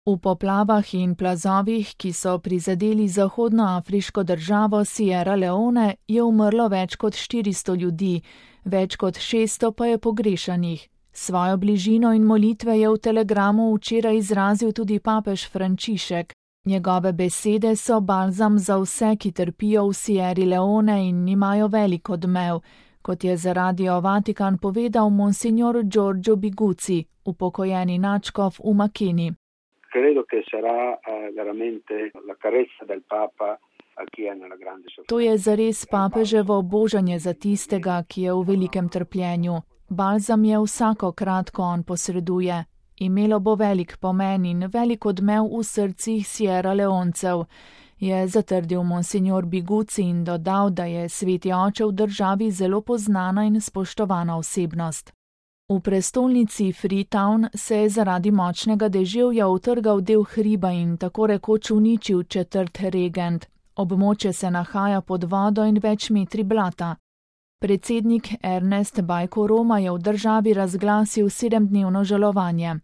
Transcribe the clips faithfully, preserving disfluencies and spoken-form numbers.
V poplavah in plazovih, ki so prizadeli zahodnoafriško državo Sierra Leone, je umrlo več kot štiristo ljudi, več kot šeststo pa je pogrešanih. Svojo bližino in molitve je v telegramu včeraj izrazil tudi papež Frančišek. Njegove besede so balzam za vse, ki trpijo v Sierri Leone in imajo velik odmev, kot je za Radio Vatikan povedal monsignor Giorgio Biguzzi, upokojeni nadškof v Makeni. Credo che sarà uh, veramente la carezza del Papa a chi è nella grande sofferenza. To je zares papeževo božanje za tistega, ki je v velikem trpljenju. Balzam je vsakokrat, ko on posreduje. Imelo bo velik pomen in velik odmev v srcih Sierra Leoncev, je zatrdil monsignor Biguzzi in dodal, da je sveti oče v državi zelo poznana in spoštovana osebnost. V prestolnici Freetown se je zaradi močnega deževja utrgal del hriba in tako rekoč uničil četrt Regent. Območje se nahaja pod vodo in več metri blata. Predsednik Ernest Bai Koroma je v državi razglasil sedemdnevno žalovanje.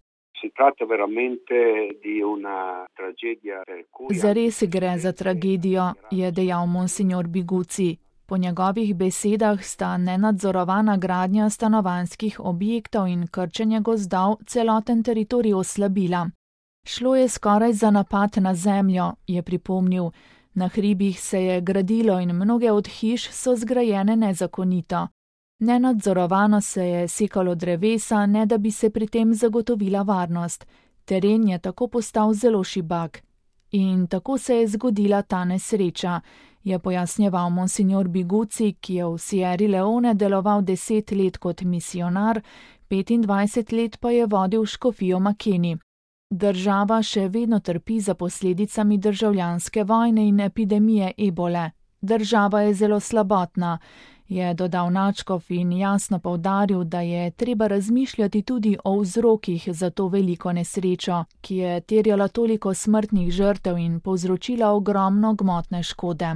Zares gre za tragedijo, je dejal monsignor Biguzzi. Po njegovih besedah sta nenadzorovana gradnja stanovanjskih objektov in krčenje gozdov celoten teritorij oslabila. Šlo je skoraj za napad na zemljo, je pripomnil. Na hribih se je gradilo in mnoge od hiš so zgrajene nezakonito. Nenadzorovano se je sekalo drevesa, ne da bi se pri tem zagotovila varnost. Teren je tako postal zelo šibak. In tako se je zgodila ta nesreča, je pojasnjeval monsignor Biguzzi, ki je v Sierri Leone deloval deset let kot misionar, petindvajset let pa je vodil škofijo Makeni. Država še vedno trpi za posledicami državljanske vojne in epidemije ebole. Država je zelo slabotna, je dodal nadškof in jasno poudaril, da je treba razmišljati tudi o vzrokih za to veliko nesrečo, ki je terjala toliko smrtnih žrtev in povzročila ogromno gmotne škode.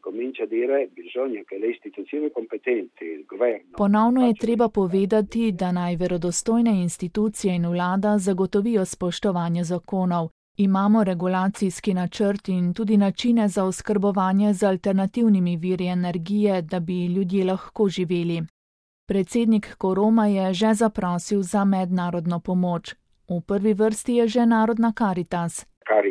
Ponovno je treba povedati, da naj verodostojne institucije in vlada zagotovijo spoštovanje zakonov. Imamo regulacijski načrt in tudi načine za oskrbovanje z alternativnimi viri energije, da bi ljudje lahko živeli. Predsednik Koroma je že zaprosil za mednarodno pomoč. V prvi vrsti je že narodna Caritas.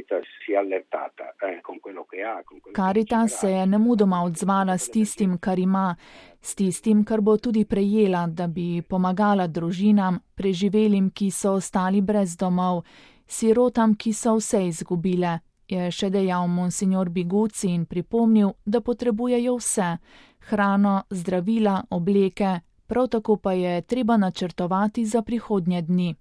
Caritas se je nemudoma odzvala s tistim, kar ima, s tistim, kar bo tudi prejela, da bi pomagala družinam, preživelim, ki so ostali brez domov, sirotam, ki so vse izgubile, je še dejal monsignor Biguzzi in pripomnil, da potrebujejo vse, hrano, zdravila, obleke, prav tako pa je treba načrtovati za prihodnje dni.